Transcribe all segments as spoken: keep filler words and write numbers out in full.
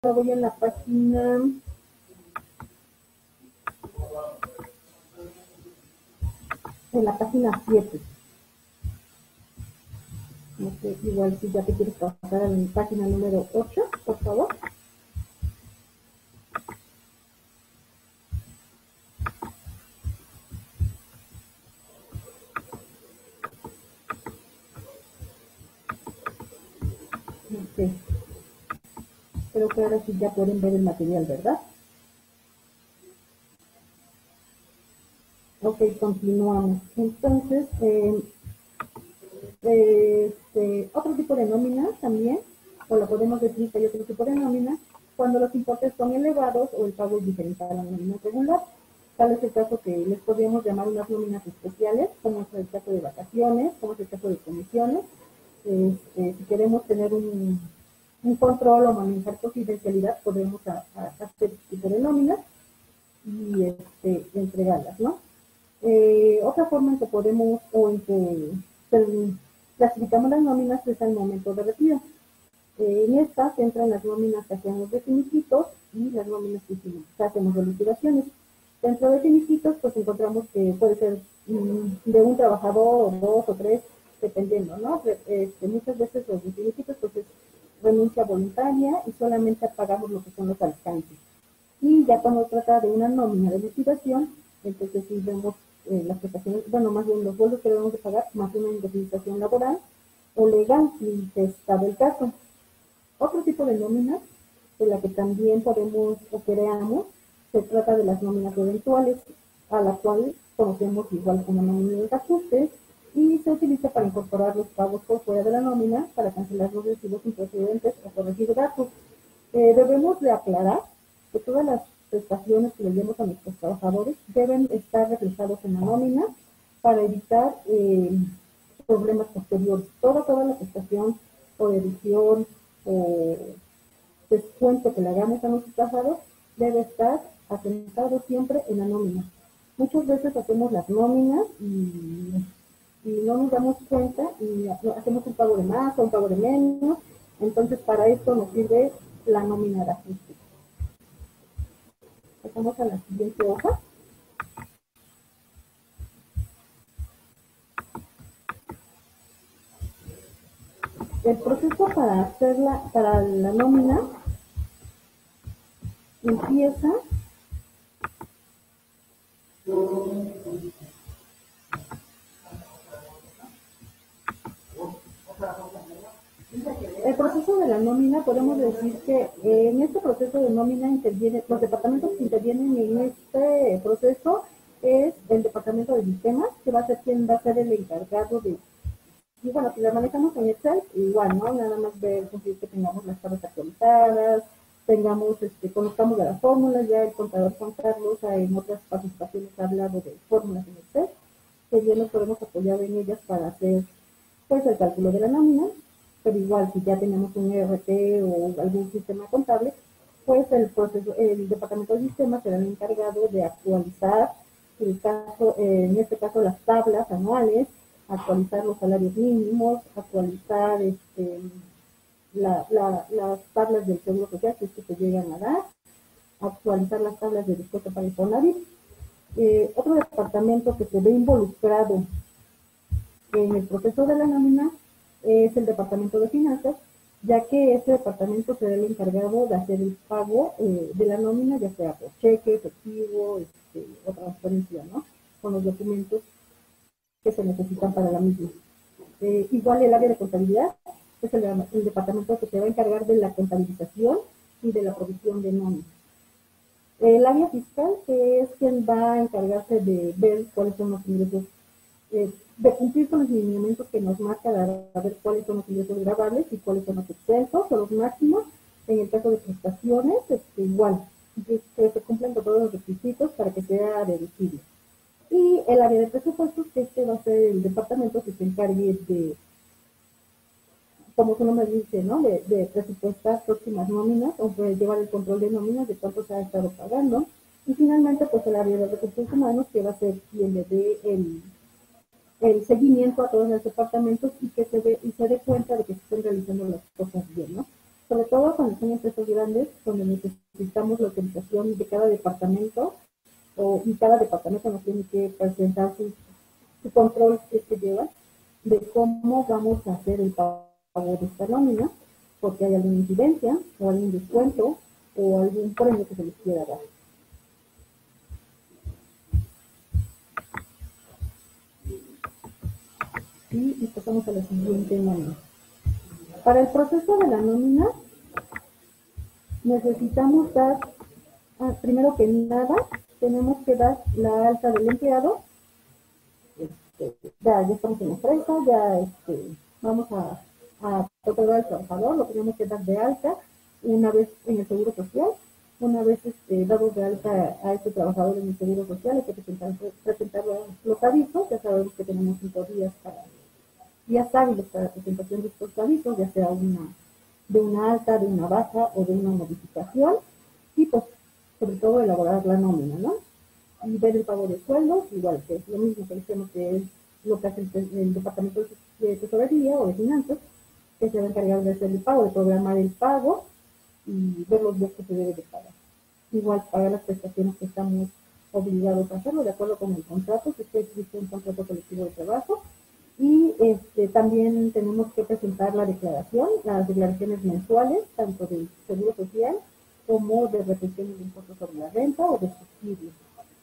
voy en la página en la página siete. No sé, igual si ya te quieres pasar a la página número ocho, por favor. Ok. Creo que ahora sí ya pueden ver el material, ¿verdad? Ok, continuamos. Entonces, eh, este, otro tipo de nómina también, o lo podemos decir que hay otro tipo de nómina, cuando los importes son elevados o el pago es diferente a la nómina regular. Tal es el caso que les podríamos llamar unas nóminas especiales, como es el caso de vacaciones, como es el caso de comisiones. Este, si queremos tener un, un control o manejar confidencialidad, podemos a, a hacer este tipo de nóminas y este, entregarlas, ¿no? Eh, otra forma en que podemos o en que se, clasificamos las nóminas es al momento de retiro. Eh, en estas entran las nóminas que hacemos de finiquitos y las nóminas que, que hacemos de liquidaciones. Dentro de finiquitos, pues encontramos que puede ser mmm, de un trabajador, o dos o tres, dependiendo, ¿no? Este, muchas veces los de finiquitos, pues es renuncia voluntaria y solamente pagamos lo que son los alcances. Y ya cuando trata de una nómina de liquidación, entonces sí vemos eh, las prestaciones, bueno, más bien los vuelos que debemos de pagar, más una indemnización laboral o legal, si está el caso. Otro tipo de nóminas, de la que también podemos o creamos, se trata de las nóminas eventuales, a la cual conocemos igual como nómina de ajustes, y se utiliza para incorporar los pagos por fuera de la nómina, para cancelar los recibos improcedentes o corregir gastos. Eh, debemos de aclarar que todas las prestaciones que le demos a nuestros trabajadores deben estar reflejados en la nómina para evitar eh, problemas posteriores. Toda, toda la prestación o deducción o descuento que le hagamos a nuestros trabajadores debe estar asentado siempre en la nómina. Muchas veces hacemos las nóminas y, y no nos damos cuenta y hacemos un pago de más o un pago de menos. Entonces, para esto nos sirve la nómina de ajuste. Pasamos a la siguiente hoja. El proceso para hacerla, para la nómina, empieza el proceso de la nómina. Podemos decir que en este proceso de nómina interviene, los departamentos que intervienen en este proceso es el departamento de sistemas, que va a ser quien va a ser el encargado de, y bueno, si la manejamos en Excel, igual, ¿no? Nada más ver que tengamos las tablas actualizadas, tengamos, este, conozcamos de las fórmulas. Ya el contador Juan Carlos en otras participaciones ha hablado de fórmulas en Excel, que bien nos podemos apoyar en ellas para hacer, pues, el cálculo de la nómina. Pero igual, si ya tenemos un E R P o algún sistema contable, pues el proceso, el departamento de sistemas será el encargado de actualizar, el caso, eh, en este caso, las tablas anuales, actualizar los salarios mínimos, actualizar este, la, la, las tablas del seguro social, que es que se llegan a dar, actualizar las tablas de descuento para el Fonavit. Eh, otro departamento que se ve involucrado en el proceso de la nómina es el departamento de finanzas, ya que este departamento será el encargado de hacer el pago eh, de la nómina, ya sea por cheque, efectivo, este, o transferencia, ¿no? Con los documentos que se necesitan para la misma. Eh, igual el área de contabilidad es el, el departamento que se va a encargar de la contabilización y de la provisión de nómina. El área fiscal, que es quien va a encargarse de ver cuáles son los ingresos, eh, de cumplir con los lineamientos que nos marca, a ver cuáles son los ingresos grabables y cuáles son los exentos o los máximos. En el caso de prestaciones, este, igual, que se cumplen con todos los requisitos para que sea deducible. Y el área de presupuestos, que este va a ser el departamento que se encargue de, como su nombre dice, ¿no? De, de presupuestar próximas nóminas, o de llevar el control de nóminas, de cuánto se ha estado pagando. Y finalmente, pues el área de recursos humanos, que va a ser quien le dé el, el seguimiento a todos los departamentos y que se, ve, y se dé cuenta de que se estén realizando las cosas bien, ¿no? sobre todo cuando son empresas grandes, donde necesitamos la autorización de cada departamento, o, y cada departamento nos tiene que presentar su, su control que se lleva de cómo vamos a hacer el pago de esta nómina, porque hay alguna incidencia, o algún descuento, o algún premio que se les quiera dar. Y pasamos a la siguiente nómina. Para el proceso de la nómina, necesitamos dar, ah, primero que nada, tenemos que dar la alta del empleado. Este, ya, ya estamos en la empresa, ya este, vamos a, a otorgar al trabajador, lo tenemos que dar de alta una vez en el Seguro Social. Una vez este, dado de alta a este trabajador en el Seguro Social, hay que presentar, presentar los avisos. Ya sabemos que tenemos cinco días para días hábiles para la presentación de estos avisos, ya sea una, de una alta, de una baja o de una modificación, y pues sobre todo elaborar la nómina, ¿no? Y ver el pago de sueldos, igual que es lo mismo que decíamos que es lo que hace el, el departamento de tesorería o de finanzas, que se va a encargar de hacer el pago, de programar el pago y ver los días que se debe de pagar. Igual pagar las prestaciones que estamos obligados a hacerlo de acuerdo con el contrato, que existe un contrato colectivo de trabajo. Y este, también tenemos que presentar la declaración, las declaraciones mensuales, tanto del Seguro Social como de retención de impuestos sobre la renta o de subsidios.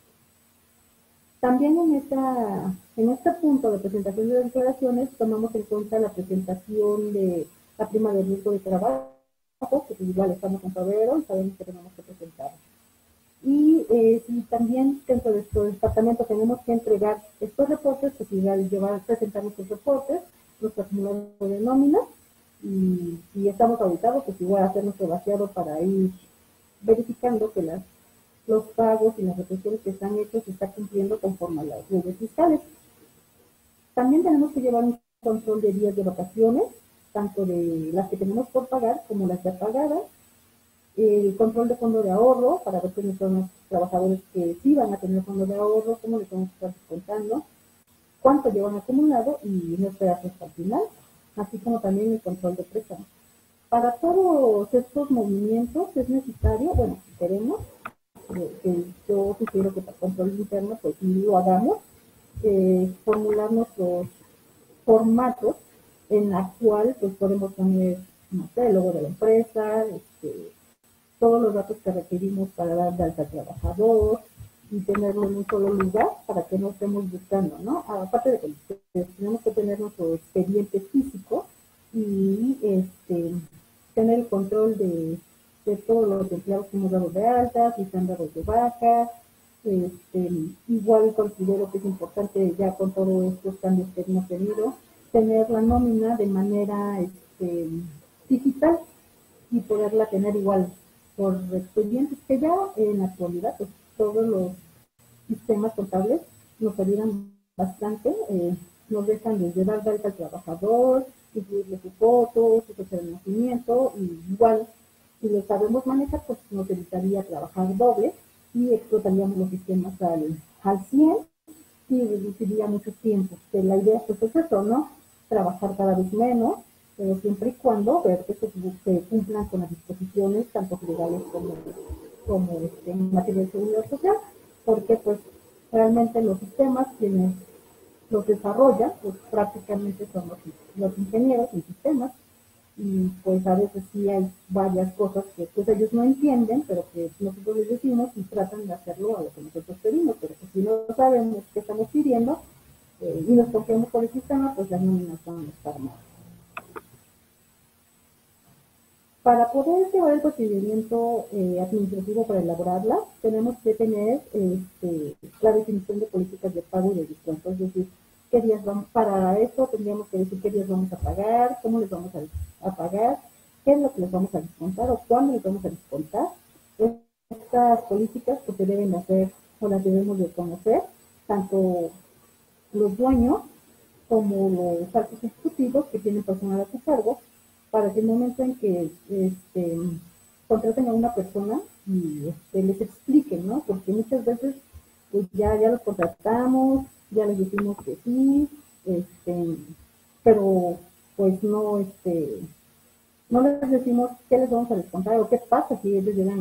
También en, esta, en este punto de presentación de declaraciones tomamos en cuenta la presentación de la prima de riesgo de trabajo, que igual estamos en febrero y sabemos que tenemos que presentar. Y eh, si también dentro de nuestro departamento tenemos que entregar estos reportes, pues igual llevar, presentar nuestros reportes, nuestro acumulador de nómina, y si estamos auditados, pues igual hacer nuestro vaciado para ir verificando que las, los pagos y las retenciones que están hechos se están cumpliendo conforme a las leyes fiscales. También tenemos que llevar un control de días de vacaciones, tanto de las que tenemos por pagar como las ya pagadas, el control de fondo de ahorro, para ver quiénes son los trabajadores que sí van a tener fondo de ahorro, cómo le tenemos que estar descontando, cuánto llevan acumulado y no esperar hasta el final, así como también el control de préstamos. Para todos estos movimientos es necesario, bueno, si queremos, eh, que yo sugiero que para control interno, pues sí lo hagamos, eh, formular nuestros formatos en la cual pues podemos poner, no sé, el logo de la empresa, este, todos los datos que requerimos para dar de alta al trabajador y tenerlo en un solo lugar para que no estemos buscando, ¿no? Aparte de que tenemos que tener nuestro expediente físico y este, tener el control de, de todos los empleados que hemos dado de alta, si están dados de baja. Este, igual considero que es importante, ya con todos estos cambios que hemos tenido, tener la nómina de manera este, digital y poderla tener igual por expedientes, que ya en la actualidad pues, todos los sistemas contables nos ayudan bastante, eh, nos dejan desde dar de alta al trabajador, incluirle su foto, su fecha de nacimiento, y igual si lo sabemos manejar, pues nos evitaría trabajar doble y explotaríamos los sistemas al, al cien y reduciría mucho tiempo. Que la idea pues es eso, ¿no? Trabajar cada vez menos, pero siempre y cuando ver que se, se cumplan con las disposiciones tanto legales como, como este, en materia de seguridad social, porque pues realmente los sistemas quienes los desarrollan pues prácticamente son los, los ingenieros en sistemas, y pues a veces sí hay varias cosas que pues ellos no entienden, pero que nosotros les decimos y tratan de hacerlo a lo que nosotros pedimos, pero pues si no sabemos qué estamos pidiendo eh, y nos confiamos por el sistema, pues las nóminas van a estar mal. Para poder llevar el procedimiento eh, administrativo para elaborarla, tenemos que tener este, la definición de políticas de pago y de descuento, es decir, qué días vamos, para eso tendríamos que decir qué días vamos a pagar, cómo les vamos a, a pagar, qué es lo que les vamos a descontar o cuándo les vamos a descontar. Estas políticas pues se deben hacer o las debemos de conocer, tanto los dueños como los altos ejecutivos que tienen personal a su cargo, para que el momento en que este, contraten a una persona y este, les expliquen, ¿no? Porque muchas veces pues ya, ya los contratamos, ya les decimos que sí, este, pero pues no, este, No les decimos qué les vamos a descontar o qué pasa si ellos llegan